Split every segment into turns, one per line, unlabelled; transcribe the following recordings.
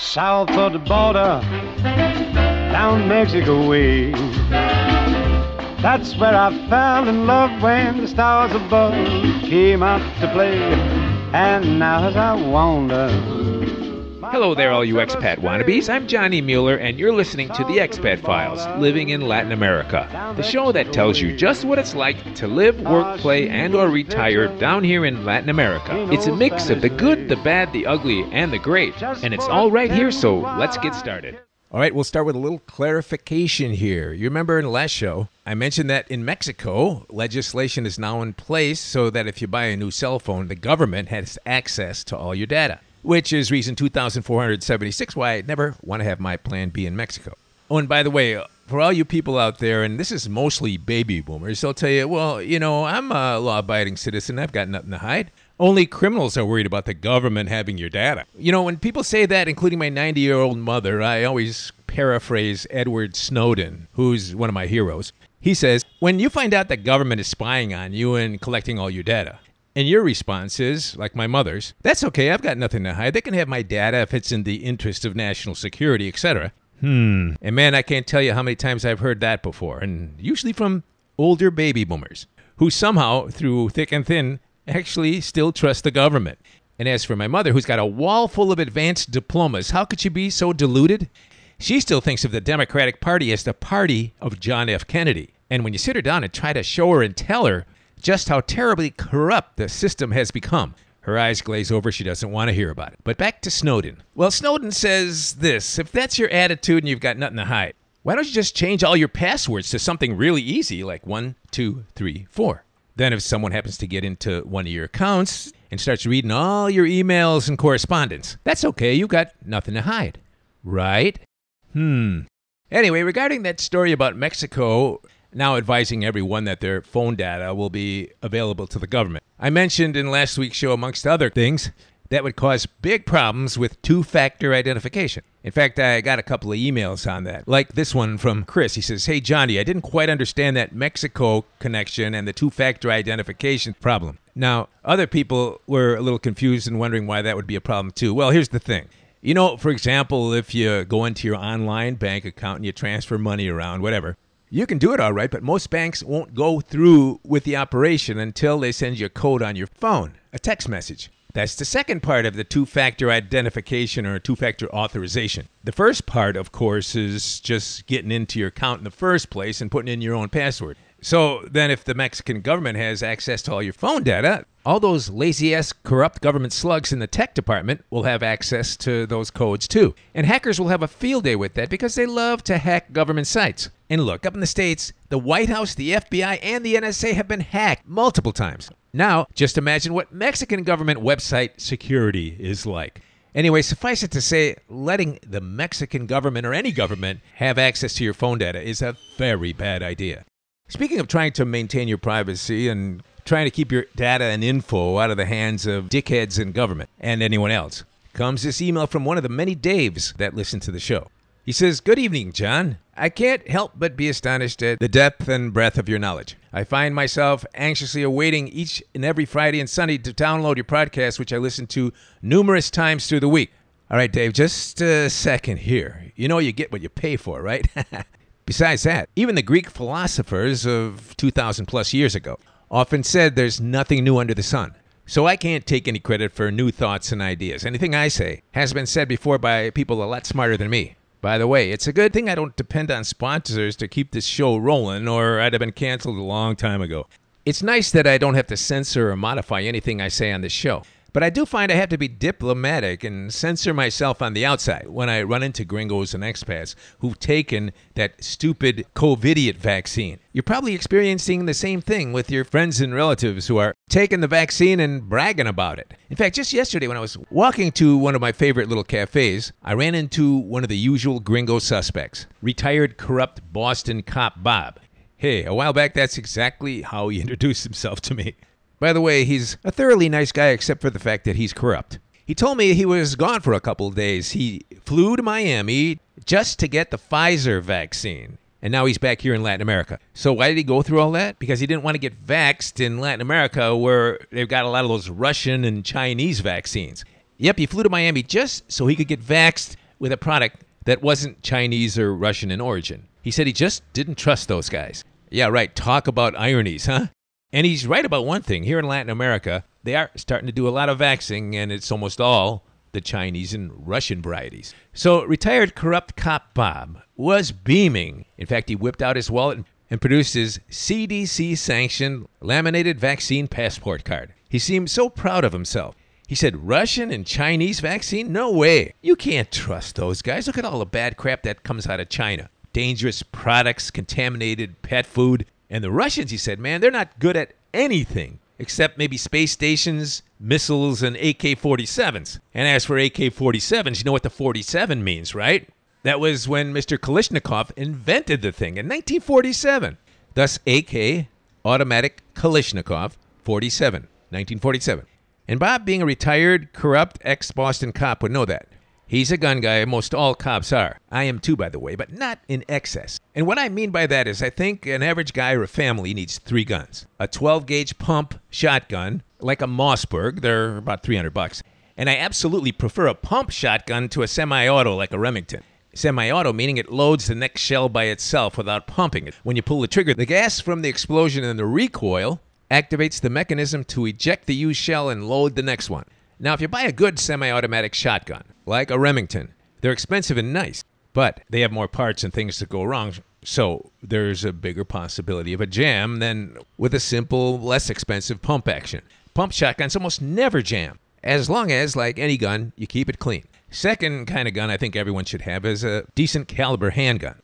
south of the border, down Mexico way. That's where I fell in love when the stars above came out to play. And now as I wander...
Hello there, all you expat wannabes. I'm Johnny Mueller, and you're listening to The Expat Files, Living in Latin America, the show that tells you just what it's like to live, work, play, and or retire down here in Latin America. It's a mix of the good, the bad, the ugly, and the great, and it's all right here, so let's get started. All right, we'll start with a little clarification here. You remember in the last show, I mentioned that in Mexico, legislation is now in place so that if you buy a new cell phone, the government has access to all your data, which is reason 2,476 why I never want to have my plan B in Mexico. Oh, and by the way, for all you people out there, and this is mostly baby boomers, they'll tell you, well, you know, I'm a law-abiding citizen. I've got nothing to hide. Only criminals are worried about the government having your data. You know, when people say that, including my 90-year-old mother, I always paraphrase Edward Snowden, who's one of my heroes. He says, when you find out the government is spying on you and collecting all your data, and your response is, like my mother's, that's okay, I've got nothing to hide. They can have my data if it's in the interest of national security, etc. And man, I can't tell you how many times I've heard that before, and usually from older baby boomers, who somehow, through thick and thin, actually still trust the government. And as for my mother, who's got a wall full of advanced diplomas, how could she be so deluded? She still thinks of the Democratic Party as the party of John F. Kennedy. And when you sit her down and try to show her and tell her just how terribly corrupt the system has become, her eyes glaze over. She doesn't want to hear about it. But back to Snowden. Well, Snowden says this: if that's your attitude and you've got nothing to hide, why don't you just change all your passwords to something really easy, like 1, 2, 3, 4? Then if someone happens to get into one of your accounts and starts reading all your emails and correspondence, that's okay. You've got nothing to hide, right? Anyway, regarding that story about Mexico now advising everyone that their phone data will be available to the government, I mentioned in last week's show, amongst other things, that would cause big problems with two-factor identification. In fact, I got a couple of emails on that, like this one from Chris. He says, hey, Johnny, I didn't quite understand that Mexico connection and the two-factor identification problem. Now, other people were a little confused and wondering why that would be a problem too. Well, here's the thing. You know, for example, if you go into your online bank account and you transfer money around, whatever, you can do it all right, but most banks won't go through with the operation until they send you a code on your phone, a text message. That's the second part of the two-factor identification or two-factor authorization. The first part, of course, is just getting into your account in the first place and putting in your own password. So then if the Mexican government has access to all your phone data, all those lazy-ass corrupt government slugs in the tech department will have access to those codes too. And hackers will have a field day with that because they love to hack government sites. And look, up in the States, the White House, the FBI, and the NSA have been hacked multiple times. Now, just imagine what Mexican government website security is like. Anyway, suffice it to say, letting the Mexican government or any government have access to your phone data is a very bad idea. Speaking of trying to maintain your privacy and trying to keep your data and info out of the hands of dickheads in government and anyone else, comes this email from one of the many Daves that listen to the show. He says, good evening, John. I can't help but be astonished at the depth and breadth of your knowledge. I find myself anxiously awaiting each and every Friday and Sunday to download your podcast, which I listen to numerous times through the week. All right, Dave, just a second here. You know you get what you pay for, right? Besides that, even the Greek philosophers of 2,000 plus years ago often said there's nothing new under the sun. So I can't take any credit for new thoughts and ideas. Anything I say has been said before by people a lot smarter than me. By the way, it's a good thing I don't depend on sponsors to keep this show rolling, or I'd have been canceled a long time ago. It's nice that I don't have to censor or modify anything I say on this show. But I do find I have to be diplomatic and censor myself on the outside when I run into gringos and expats who've taken that stupid COVIDiot vaccine. You're probably experiencing the same thing with your friends and relatives who are taking the vaccine and bragging about it. In fact, just yesterday when I was walking to one of my favorite little cafes, I ran into one of the usual gringo suspects, retired corrupt Boston cop Bob. Hey, a while back, that's exactly how he introduced himself to me. By the way, he's a thoroughly nice guy except for the fact that he's corrupt. He told me he was gone for a couple of days. He flew to Miami just to get the Pfizer vaccine. And now he's back here in Latin America. So why did he go through all that? Because he didn't want to get vaxxed in Latin America where they've got a lot of those Russian and Chinese vaccines. Yep, he flew to Miami just so he could get vaxxed with a product that wasn't Chinese or Russian in origin. He said he just didn't trust those guys. Yeah, right. Talk about ironies, huh? And he's right about one thing. Here in Latin America, they are starting to do a lot of vaxxing, and it's almost all the Chinese and Russian varieties. So retired corrupt cop Bob was beaming. In fact, he whipped out his wallet and produced his CDC-sanctioned laminated vaccine passport card. He seemed so proud of himself. He said, Russian and Chinese vaccine? No way. You can't trust those guys. Look at all the bad crap that comes out of China. Dangerous products, contaminated pet food. And the Russians, he said, man, they're not good at anything except maybe space stations, missiles, and AK-47s. And as for AK-47s, you know what the 47 means, right? That was when Mr. Kalashnikov invented the thing in 1947. Thus, AK, automatic Kalashnikov, 47, 1947. And Bob, being a retired, corrupt ex-Boston cop, would know that. He's a gun guy. Most all cops are. I am too, by the way, but not in excess. And what I mean by that is I think an average guy or a family needs 3 guns. A 12-gauge pump shotgun, like a Mossberg. They're about $300. And I absolutely prefer a pump shotgun to a semi-auto like a Remington. Semi-auto meaning it loads the next shell by itself without pumping it. When you pull the trigger, the gas from the explosion and the recoil activates the mechanism to eject the used shell and load the next one. Now, if you buy a good semi-automatic shotgun, like a Remington, they're expensive and nice, but they have more parts and things that go wrong, so there's a bigger possibility of a jam than with a simple, less expensive pump action. Pump shotguns almost never jam, as long as, like any gun, you keep it clean. Second kind of gun I think everyone should have is a decent caliber handgun,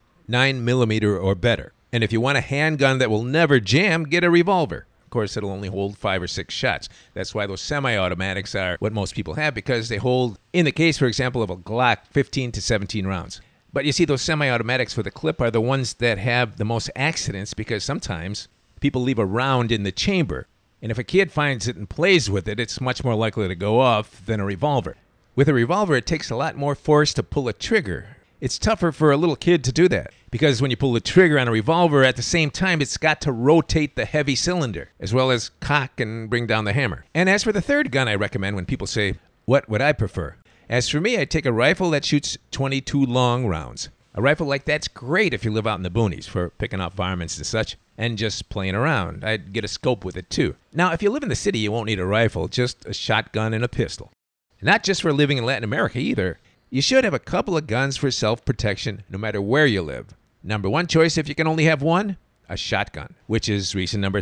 9mm or better. And if you want a handgun that will never jam, get a revolver. Of course, it'll only hold 5 or 6 shots. That's why those semi-automatics are what most people have, because they hold, in the case, for example, of a Glock, 15 to 17 rounds. But you see, those semi-automatics with a clip are the ones that have the most accidents, because sometimes people leave a round in the chamber. And if a kid finds it and plays with it, it's much more likely to go off than a revolver. With a revolver, it takes a lot more force to pull a trigger. It's tougher for a little kid to do that, because when you pull the trigger on a revolver, at the same time, it's got to rotate the heavy cylinder, as well as cock and bring down the hammer. And as for the third gun I recommend when people say, what would I prefer? As for me, I'd take a rifle that shoots 22 long rounds. A rifle like that's great if you live out in the boonies for picking off varmints and such, and just playing around. I'd get a scope with it too. Now, if you live in the city, you won't need a rifle, just a shotgun and a pistol. Not just for living in Latin America either. You should have a couple of guns for self-protection no matter where you live. Number one choice, if you can only have one, a shotgun, which is reason number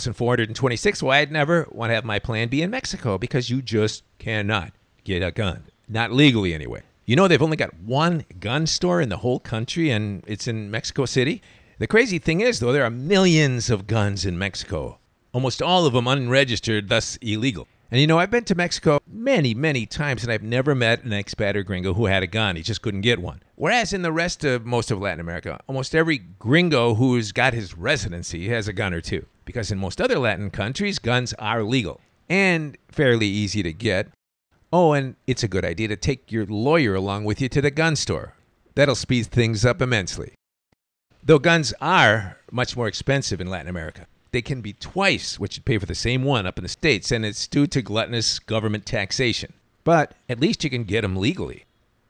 3,426 why I'd never want to have my plan B in Mexico, because you just cannot get a gun. Not legally, anyway. You know they've only got one gun store in the whole country, and it's in Mexico City? The crazy thing is, though, there are millions of guns in Mexico. Almost all of them unregistered, thus illegal. And you know, I've been to Mexico many, many times, and I've never met an expat or gringo who had a gun. He just couldn't get one. Whereas in the rest of most of Latin America, almost every gringo who's got his residency has a gun or two. Because in most other Latin countries, guns are legal and fairly easy to get. Oh, and it's a good idea to take your lawyer along with you to the gun store. That'll speed things up immensely. Though guns are much more expensive in Latin America. They can be twice what you'd pay for the same one up in the States, and it's due to gluttonous government taxation. But at least you can get them legally.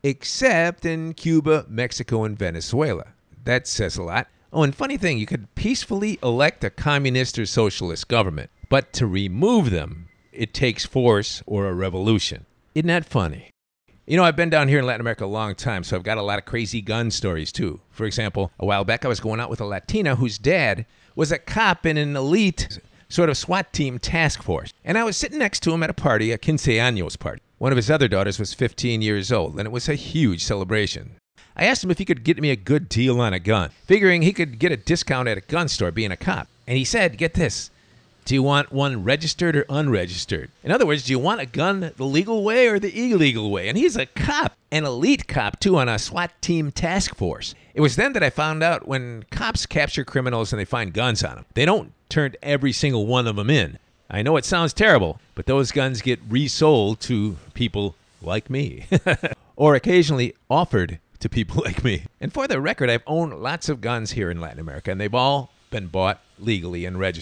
Except in Cuba, Mexico, and Venezuela. That says a lot. Oh, and funny thing, you could peacefully elect a communist or socialist government. But to remove them, it takes force or a revolution. Isn't that funny? You know, I've been down here in Latin America a long time, so I've got a lot of crazy gun stories, too. For example, a while back I was going out with a Latina whose dad was a cop in an elite sort of SWAT team task force. And I was sitting next to him at a party, a quince años party. One of his other daughters was 15 years old, and it was a huge celebration. I asked him if he could get me a good deal on a gun, figuring he could get a discount at a gun store being a cop. And he said, get this, do you want one registered or unregistered? In other words, do you want a gun the legal way or the illegal way? And he's a cop, an elite cop, too, on a SWAT team task force. It was then that I found out when cops capture criminals and they find guns on them, they don't turn every single one of them in. I know it sounds terrible, but those guns get resold to people like me. Or occasionally offered to people like me. And for the record, I've owned lots of guns here in Latin America, and they've all been bought legally and registered.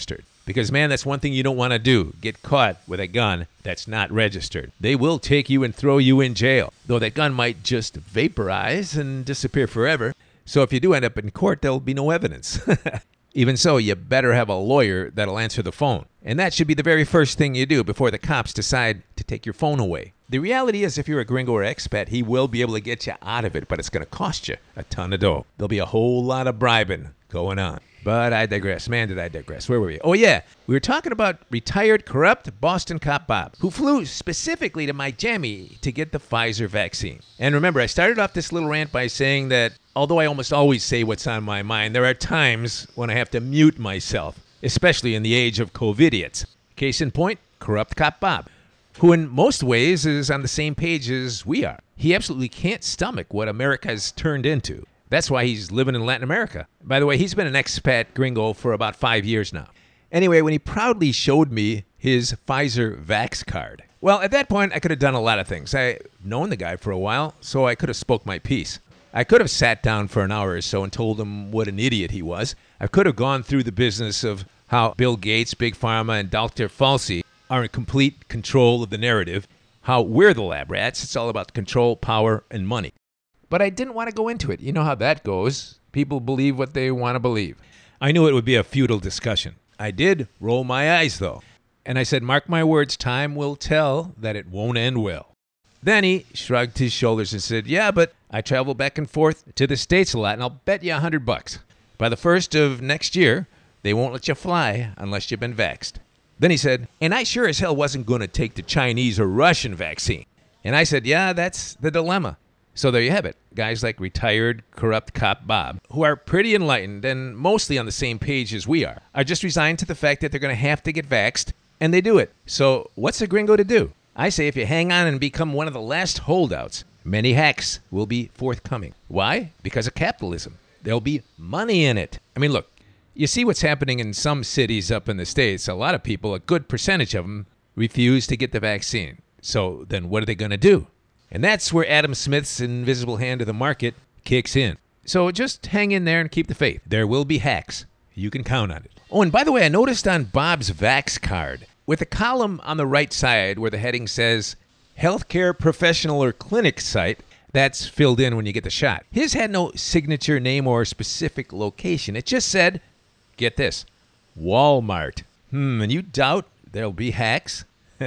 Because, man, that's one thing you don't want to do. Get caught with a gun that's not registered. They will take you and throw you in jail, though that gun might just vaporize and disappear forever. So if you do end up in court, there'll be no evidence. Even so, you better have a lawyer that'll answer the phone. And that should be the very first thing you do before the cops decide to take your phone away. The reality is, if you're a gringo or expat, he will be able to get you out of it, but it's going to cost you a ton of dough. There'll be a whole lot of bribing going on. But I digress. Man, did I digress. Where were we? Oh, yeah. We were talking about retired, corrupt Boston cop Bob, who flew specifically to Miami to get the Pfizer vaccine. And remember, I started off this little rant by saying that although I almost always say what's on my mind, there are times when I have to mute myself, especially in the age of COVIDiots. Case in point, corrupt cop Bob, who in most ways is on the same page as we are. He absolutely can't stomach what America has turned into. That's why he's living in Latin America. By the way, he's been an expat gringo for about 5 years now. Anyway, when he proudly showed me his Pfizer Vax card, well, at that point, I could have done a lot of things. I've known the guy for a while, so I could have spoke my piece. I could have sat down for an hour or so and told him what an idiot he was. I could have gone through the business of how Bill Gates, Big Pharma, and Dr. Fauci are in complete control of the narrative, how we're the lab rats. It's all about control, power, and money. But I didn't want to go into it. You know how that goes. People believe what they want to believe. I knew it would be a futile discussion. I did roll my eyes, though. And I said, mark my words, time will tell that it won't end well. Then he shrugged his shoulders and said, yeah, but I travel back and forth to the States a lot, and I'll bet you $100. By the 1st of next year, they won't let you fly unless you've been vaxxed. Then he said, and I sure as hell wasn't going to take the Chinese or Russian vaccine. And I said, yeah, that's the dilemma. So there you have it. Guys like retired, corrupt cop Bob, who are pretty enlightened and mostly on the same page as we are just resigned to the fact that they're going to have to get vaxxed, and they do it. So what's a gringo to do? I say if you hang on and become one of the last holdouts, many hacks will be forthcoming. Why? Because of capitalism. There'll be money in it. I mean, look, you see what's happening in some cities up in the States. A lot of people, a good percentage of them, refuse to get the vaccine. So then what are they going to do? And that's where Adam Smith's invisible hand of the market kicks in. So just hang in there and keep the faith. There will be hacks. You can count on it. Oh, and by the way, I noticed on Bob's Vax card, with a column on the right side where the heading says, Healthcare Professional or Clinic Site, that's filled in when you get the shot. His had no signature name or specific location. It just said, get this, Walmart. And you doubt there'll be hacks?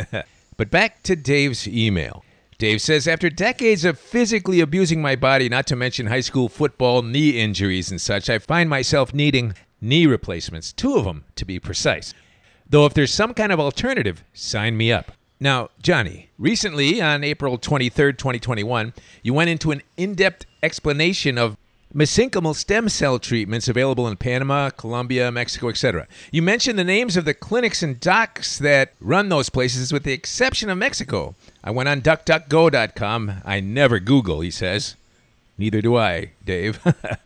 But back to Dave's email. Dave says, after decades of physically abusing my body, not to mention high school football knee injuries and such, I find myself needing knee replacements, 2 of them to be precise. Though if there's some kind of alternative, sign me up. Now, Johnny, recently on April 23rd, 2021, you went into an in-depth explanation of mesenchymal stem cell treatments available in Panama, Colombia, Mexico, etc. You mentioned the names of the clinics and docs that run those places with the exception of Mexico. I went on DuckDuckGo.com. I never Google, he says. Neither do I, Dave.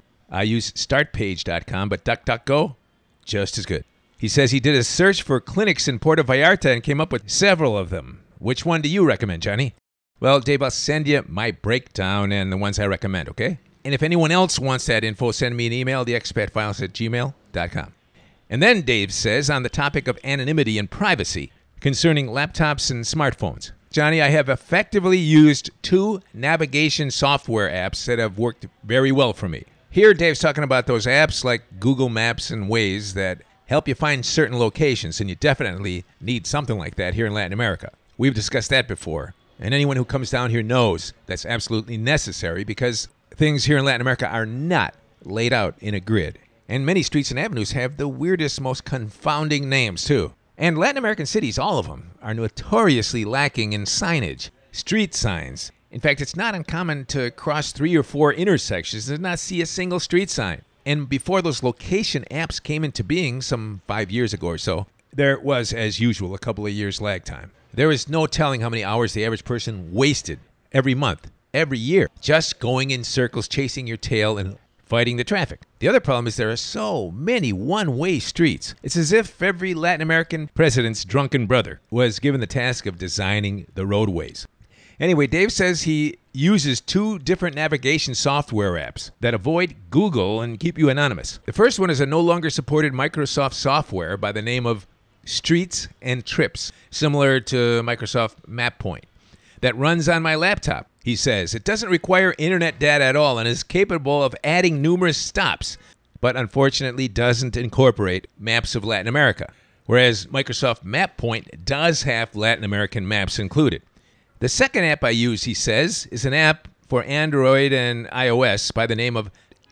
I use StartPage.com, but DuckDuckGo, just as good. He says he did a search for clinics in Puerto Vallarta and came up with several of them. Which one do you recommend, Johnny? Well, Dave, I'll send you my breakdown and the ones I recommend, okay? And if anyone else wants that info, send me an email, theexpatfiles@gmail.com. And then Dave says, on the topic of anonymity and privacy concerning laptops and smartphones, Johnny, I have effectively used 2 navigation software apps that have worked very well for me. Here, Dave's talking about those apps like Google Maps and Waze that help you find certain locations, and you definitely need something like that here in Latin America. We've discussed that before, and anyone who comes down here knows that's absolutely necessary because things here in Latin America are not laid out in a grid. And many streets and avenues have the weirdest, most confounding names, too. And Latin American cities, all of them, are notoriously lacking in signage, street signs. In fact, it's not uncommon to cross 3 or 4 intersections and not see a single street sign. And before those location apps came into being some 5 years ago or so, there was, as usual, a couple of years lag time. There is no telling how many hours the average person wasted every month, every year, just going in circles, chasing your tail and fighting the traffic. The other problem is there are so many one-way streets. It's as if every Latin American president's drunken brother was given the task of designing the roadways. Anyway, Dave says he uses 2 different navigation software apps that avoid Google and keep you anonymous. The first one is a no longer supported Microsoft software by the name of Streets and Trips, similar to Microsoft MapPoint, that runs on my laptop. He says it doesn't require internet data at all and is capable of adding numerous stops, but unfortunately doesn't incorporate maps of Latin America, whereas Microsoft MapPoint does have Latin American maps included. The second app I use, he says, is an app for Android and iOS by the name of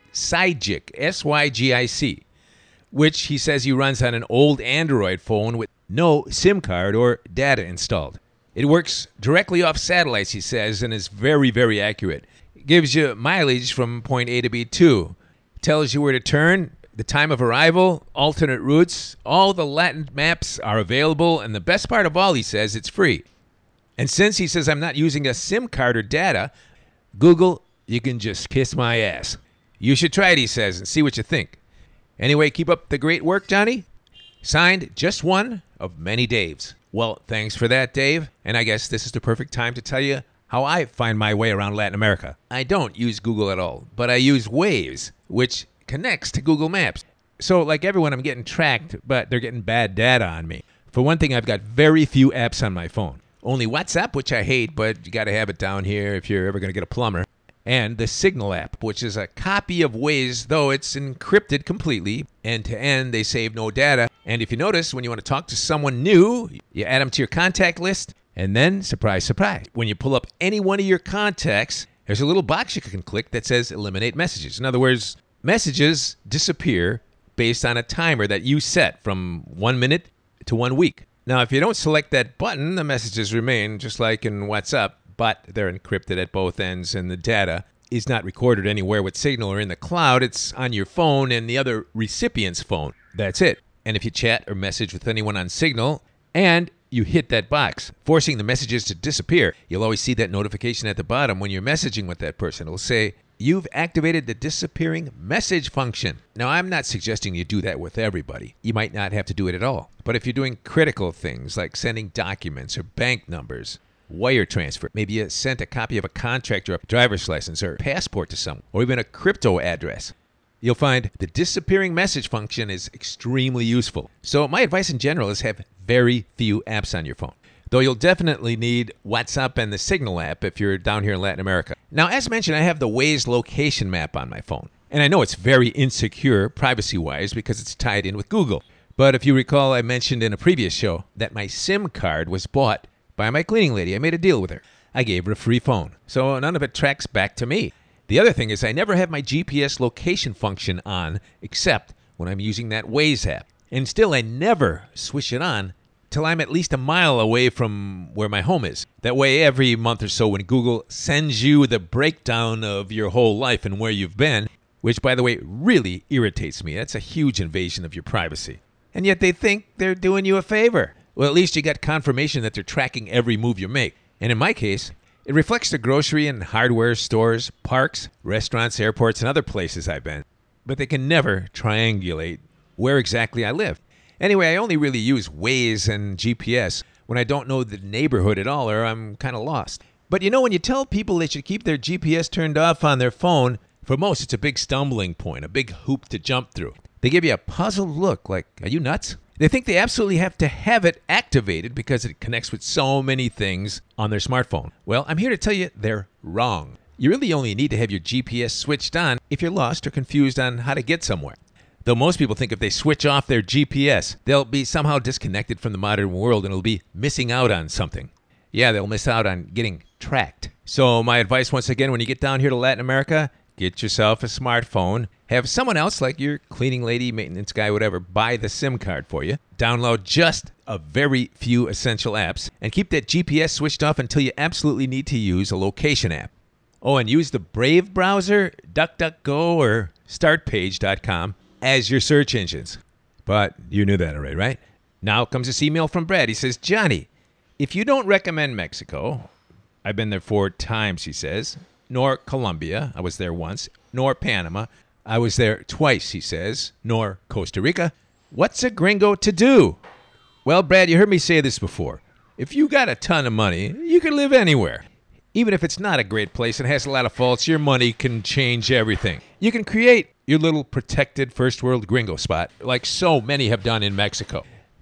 Sygic, S-Y-G-I-C, which he says he runs on an old Android phone with no SIM card or data installed. It works directly off satellites, he says, and is very, very accurate. It gives you mileage from point A to B too. Tells you where to turn, the time of arrival, alternate routes. All the Latin maps are available, and the best part of all, he says, it's free. And since he says I'm not using a SIM card or data, Google, you can just kiss my ass. You should try it, he says, and see what you think. Anyway, keep up the great work, Johnny. Signed, just one of many Daves. Well, thanks for that, Dave. And I guess this is the perfect time to tell you how I find my way around Latin America. I don't use Google at all, but I use Waze, which connects to Google Maps. So, like everyone, I'm getting tracked, but they're getting bad data on me. For one thing, I've got very few apps on my phone. Only WhatsApp, which I hate, but you got to have it down here if you're ever going to get a plumber. And the Signal app, which is a copy of Waze, though it's encrypted completely. End-to-end, they save no data. And if you notice, when you want to talk to someone new, you add them to your contact list, and then, surprise, surprise, when you pull up any one of your contacts, there's a little box you can click that says Eliminate Messages. In other words, messages disappear based on a timer that you set from 1 minute to 1 week. Now, if you don't select that button, the messages remain just like in WhatsApp, but they're encrypted at both ends, and the data is not recorded anywhere with Signal or in the cloud. It's on your phone and the other recipient's phone. That's it. And if you chat or message with anyone on Signal and you hit that box, forcing the messages to disappear, you'll always see that notification at the bottom when you're messaging with that person. It'll say, you've activated the disappearing message function. Now, I'm not suggesting you do that with everybody. You might not have to do it at all. But if you're doing critical things like sending documents or bank numbers, wire transfer, maybe you sent a copy of a contract or a driver's license or passport to someone, or even a crypto address, you'll find the disappearing message function is extremely useful. So my advice in general is have very few apps on your phone. Though you'll definitely need WhatsApp and the Signal app if you're down here in Latin America. Now, as mentioned, I have the Waze location map on my phone. And I know it's very insecure privacy-wise because it's tied in with Google. But if you recall, I mentioned in a previous show that my SIM card was bought by my cleaning lady. I made a deal with her. I gave her a free phone. So none of it tracks back to me. The other thing is I never have my GPS location function on except when I'm using that Waze app. And still, I never switch it on till I'm at least a mile away from where my home is. That way, every month or so when Google sends you the breakdown of your whole life and where you've been, which, by the way, really irritates me. That's a huge invasion of your privacy. And yet they think they're doing you a favor. Well, at least you got confirmation that they're tracking every move you make. And in my case, it reflects the grocery and hardware stores, parks, restaurants, airports, and other places I've been. But they can never triangulate where exactly I live. Anyway, I only really use Waze and GPS when I don't know the neighborhood at all or I'm kind of lost. But you know, when you tell people they should keep their GPS turned off on their phone, for most it's a big stumbling point, a big hoop to jump through. They give you a puzzled look like, are you nuts? They think they absolutely have to have it activated because it connects with so many things on their smartphone. Well, I'm here to tell you they're wrong. You really only need to have your GPS switched on if you're lost or confused on how to get somewhere. Though most people think if they switch off their GPS, they'll be somehow disconnected from the modern world and will be missing out on something. Yeah, they'll miss out on getting tracked. So my advice once again, when you get down here to Latin America, get yourself a smartphone. Have someone else, like your cleaning lady, maintenance guy, whatever, buy the SIM card for you. Download just a very few essential apps and keep that GPS switched off until you absolutely need to use a location app. Oh, and use the Brave browser, DuckDuckGo, or StartPage.com as your search engines. But you knew that already, right? Now comes this email from Brad. He says, Johnny, if you don't recommend Mexico, I've been there 4 times, he says, nor Colombia, I was there once, nor Panama, I was there twice, he says, nor Costa Rica, what's a gringo to do? Well, Brad, you heard me say this before. If you got a ton of money, you can live anywhere. Even if it's not a great place and has a lot of faults, your money can change everything. You can create your little protected first world gringo spot like so many have done in Mexico.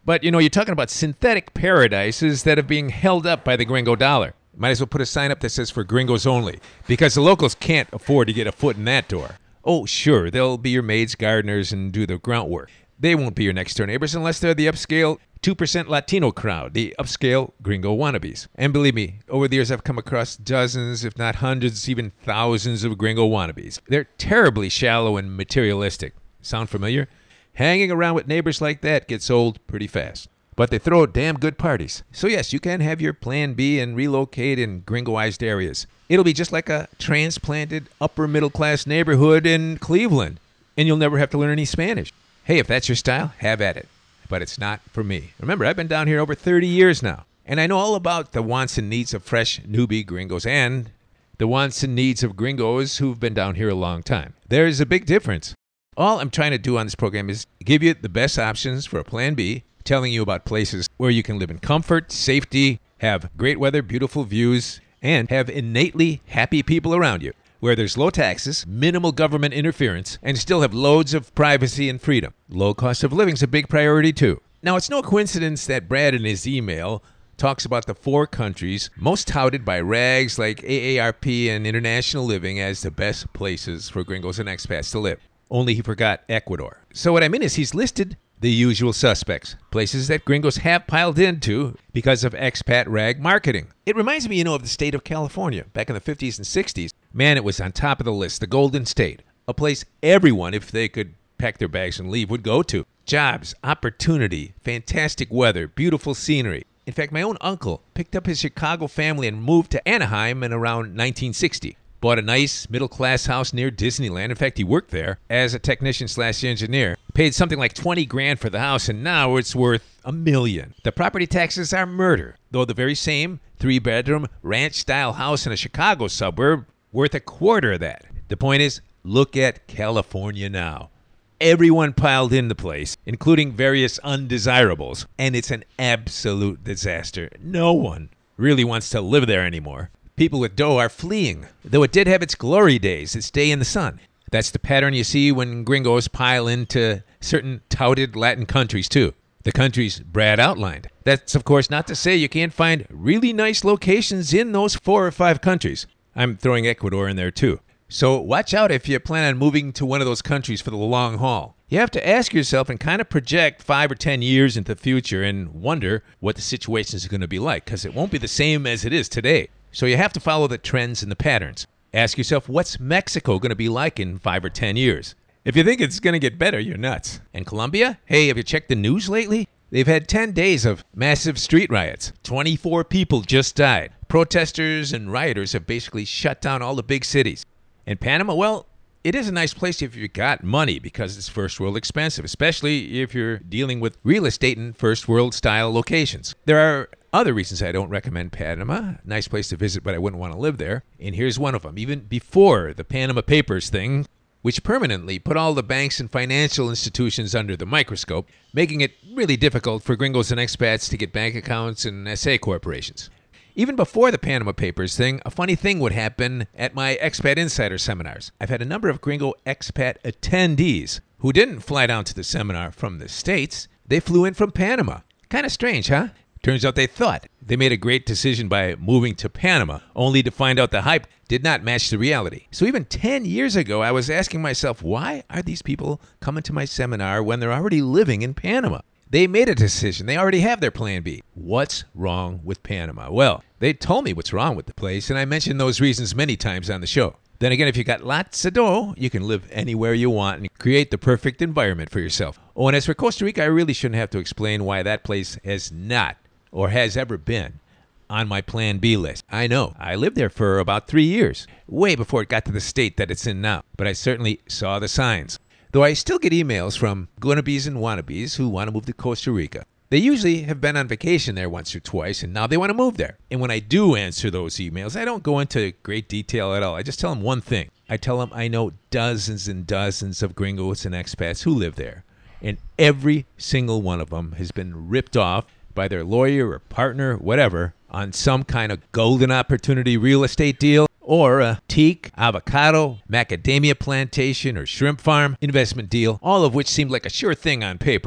But, you're talking about synthetic paradises that are being held up by the gringo dollar. Might as well put a sign up that says for gringos only, because the locals can't afford to get a foot in that door. Oh, sure, they'll be your maids, gardeners, and do the grunt work. They won't be your next-door neighbors unless they're the upscale 2% Latino crowd, the upscale gringo wannabes. And believe me, over the years I've come across dozens, if not hundreds, even thousands of gringo wannabes. They're terribly shallow and materialistic. Sound familiar? Hanging around with neighbors like that gets old pretty fast. But they throw damn good parties. So yes, you can have your plan B and relocate in gringoized areas. It'll be just like a transplanted upper middle class neighborhood in Cleveland. And you'll never have to learn any Spanish. Hey, if that's your style, have at it. But it's not for me. Remember, I've been down here over 30 years now. And I know all about the wants and needs of fresh newbie gringos and the wants and needs of gringos who've been down here a long time. There's a big difference. All I'm trying to do on this program is give you the best options for a plan B, telling you about places where you can live in comfort, safety, have great weather, beautiful views, and have innately happy people around you, where there's low taxes, minimal government interference, and still have loads of privacy and freedom. Low cost of living is a big priority too. Now, it's no coincidence that Brad in his email talks about the 4 countries most touted by rags like AARP and International Living as the best places for gringos and expats to live. Only he forgot Ecuador. So what I mean is he's listed the usual suspects, places that gringos have piled into because of expat rag marketing. It reminds me, of the state of California back in the 50s and 60s. Man, it was on top of the list, the Golden State, a place everyone, if they could pack their bags and leave, would go to. Jobs, opportunity, fantastic weather, beautiful scenery. In fact, my own uncle picked up his Chicago family and moved to Anaheim in around 1960. Bought a nice middle-class house near Disneyland. In fact, he worked there as a technician/engineer. Paid something like $20,000 for the house, and now it's worth $1 million. The property taxes are murder, though the very same 3-bedroom ranch-style house in a Chicago suburb worth a quarter of that. The point is, look at California now. Everyone piled in the place, including various undesirables, and it's an absolute disaster. No one really wants to live there anymore. People with dough are fleeing, though it did have its glory days, its day in the sun. That's the pattern you see when gringos pile into certain touted Latin countries, too. The countries Brad outlined. That's, of course, not to say you can't find really nice locations in those 4 or 5 countries. I'm throwing Ecuador in there, too. So watch out if you plan on moving to one of those countries for the long haul. You have to ask yourself and kind of project 5 or 10 years into the future and wonder what the situation is going to be like, because it won't be the same as it is today. So you have to follow the trends and the patterns. Ask yourself, what's Mexico going to be like in 5 or 10 years? If you think it's going to get better, you're nuts. And Colombia? Hey, have you checked the news lately? They've had 10 days of massive street riots. 24 people just died. Protesters and rioters have basically shut down all the big cities. And Panama, well, it is a nice place if you've got money because it's first world expensive, especially if you're dealing with real estate in first world style locations. There are other reasons I don't recommend Panama. Nice place to visit, but I wouldn't want to live there. And here's one of them. Even before the Panama Papers thing, which permanently put all the banks and financial institutions under the microscope, making it really difficult for gringos and expats to get bank accounts and SA corporations. Even before the Panama Papers thing, a funny thing would happen at my Expat Insider seminars. I've had a number of gringo expat attendees who didn't fly down to the seminar from the States. They flew in from Panama. Kind of strange, huh? Turns out they thought they made a great decision by moving to Panama, only to find out the hype did not match the reality. So even 10 years ago, I was asking myself, why are these people coming to my seminar when they're already living in Panama? They made a decision. They already have their plan B. What's wrong with Panama? Well, they told me what's wrong with the place, and I mentioned those reasons many times on the show. Then again, if you got lots of dough, you can live anywhere you want and create the perfect environment for yourself. Oh, and as for Costa Rica, I really shouldn't have to explain why that place has not or has ever been on my Plan B list. I know. I lived there for about 3 years, way before it got to the state that it's in now. But I certainly saw the signs. Though I still get emails from gonnabes and wannabes who want to move to Costa Rica. They usually have been on vacation there once or twice, and now they want to move there. And when I do answer those emails, I don't go into great detail at all. I just tell them one thing. I tell them I know dozens and dozens of gringos and expats who live there. And every single one of them has been ripped off by their lawyer or partner, whatever, on some kind of golden opportunity real estate deal or a teak, avocado, macadamia plantation, or shrimp farm investment deal, all of which seemed like a sure thing on paper.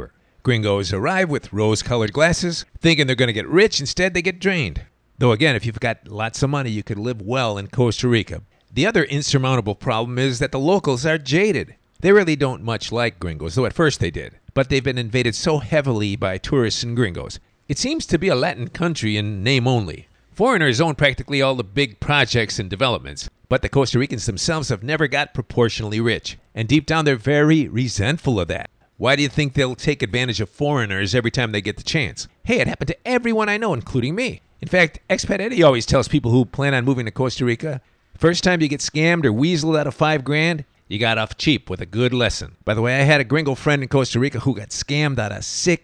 Gringos arrive with rose-colored glasses, thinking they're going to get rich. Instead, they get drained. Though again, if you've got lots of money, you could live well in Costa Rica. The other insurmountable problem is that the locals are jaded. They really don't much like gringos, though at first they did. But they've been invaded so heavily by tourists and gringos. It seems to be a Latin country in name only. Foreigners own practically all the big projects and developments, but the Costa Ricans themselves have never got proportionally rich. And deep down, they're very resentful of that. Why do you think they'll take advantage of foreigners every time they get the chance? Hey, it happened to everyone I know, including me. In fact, Expat Eddie always tells people who plan on moving to Costa Rica, first time you get scammed or weaseled out of $5,000, you got off cheap with a good lesson. By the way, I had a gringo friend in Costa Rica who got scammed out of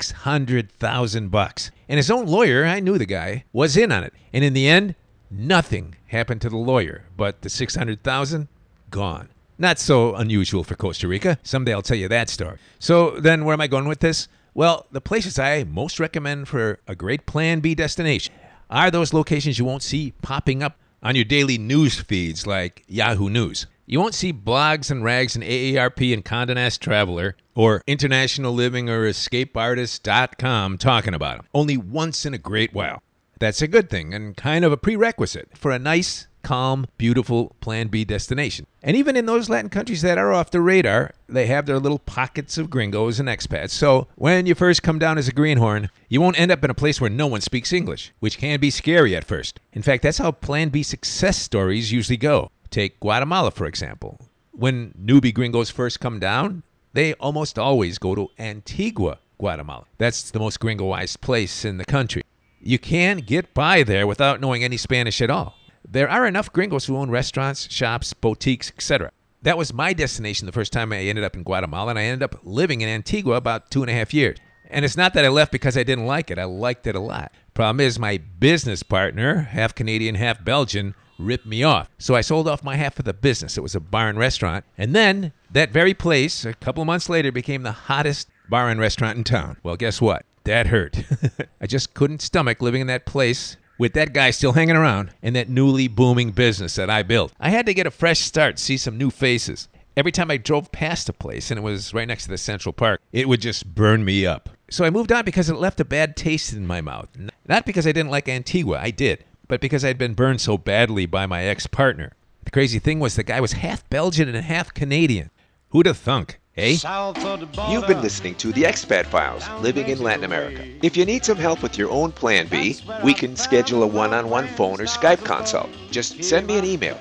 $600,000. And his own lawyer, I knew the guy, was in on it. And in the end, nothing happened to the lawyer, but the $600,000, gone. Not so unusual for Costa Rica. Someday I'll tell you that story. So then where am I going with this? Well, the places I most recommend for a great Plan B destination are those locations you won't see popping up on your daily news feeds like Yahoo News. You won't see blogs and rags and AARP and Condé Nast Traveler or International Living or EscapeArtist.com talking about them. Only once in a great while. That's a good thing and kind of a prerequisite for a nice, calm, beautiful Plan B destination. And even in those Latin countries that are off the radar, they have their little pockets of gringos and expats. So when you first come down as a greenhorn, you won't end up in a place where no one speaks English, which can be scary at first. In fact, that's how Plan B success stories usually go. Take Guatemala, for example. When newbie gringos first come down, they almost always go to Antigua, Guatemala. That's the most gringoized place in the country. You can get by there without knowing any Spanish at all. There are enough gringos who own restaurants, shops, boutiques, etc. That was my destination the first time I ended up in Guatemala, and I ended up living in Antigua about 2.5 years. And it's not that I left because I didn't like it. I liked it a lot. Problem is, my business partner, half Canadian, half Belgian, ripped me off. So I sold off my half of the business. It was a bar and restaurant. And then that very place, a couple of months later, became the hottest bar and restaurant in town. Well, guess what? That hurt. I just couldn't stomach living in that place with that guy still hanging around and that newly booming business that I built. I had to get a fresh start, see some new faces. Every time I drove past a place, and it was right next to the Central Park, it would just burn me up. So I moved on because it left a bad taste in my mouth. Not because I didn't like Antigua, I did, but because I'd been burned so badly by my ex-partner. The crazy thing was the guy was half Belgian and half Canadian. Who'd have thunk? Eh?
You've been listening to the Expat Files, Living in Latin America. If you need some help with your own Plan B, we can schedule a one-on-one phone or Skype consult. Just send me an email,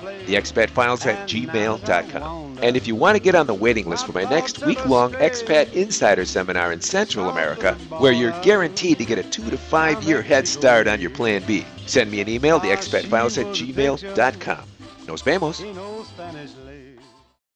theexpatfiles@gmail.com. And if you want to get on the waiting list for my next week-long Expat Insider Seminar in Central America, where you're guaranteed to get a 2 to 5 year head start on your Plan B, send me an email, theexpatfiles@gmail.com. Nos vemos.